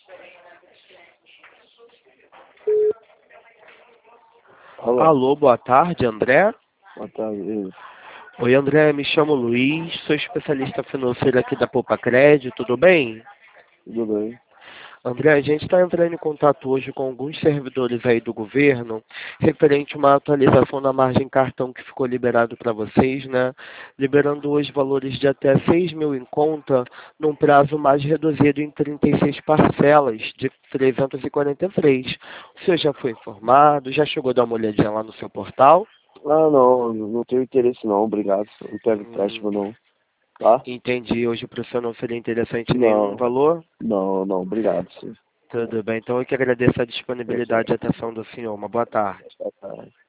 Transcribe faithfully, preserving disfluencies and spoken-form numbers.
Alô, Alô, boa tarde, André. boa tarde. Oi, André, me chamo Luiz, sou especialista financeiro aqui da Poupa Crédito, tudo bem? Tudo bem? André, a gente está entrando em contato hoje com alguns servidores aí do governo, referente a uma atualização da margem cartão que ficou liberado para vocês, né? Liberando hoje valores de até seis mil em conta, num prazo mais reduzido em trinta e seis parcelas de trezentos e quarenta e três. O senhor já foi informado? Já chegou a dar uma olhadinha lá no seu portal? Ah, não, não tenho interesse não, obrigado. Não pego Hum, empréstimo não, tá? entendi. Hoje para o senhor não seria interessante nenhum Não, valor? não, não, obrigado, sim. Tudo bem. Então eu que agradeço a Tchau, disponibilidade e tchau. atenção do senhor. Uma boa tarde. Boa tarde.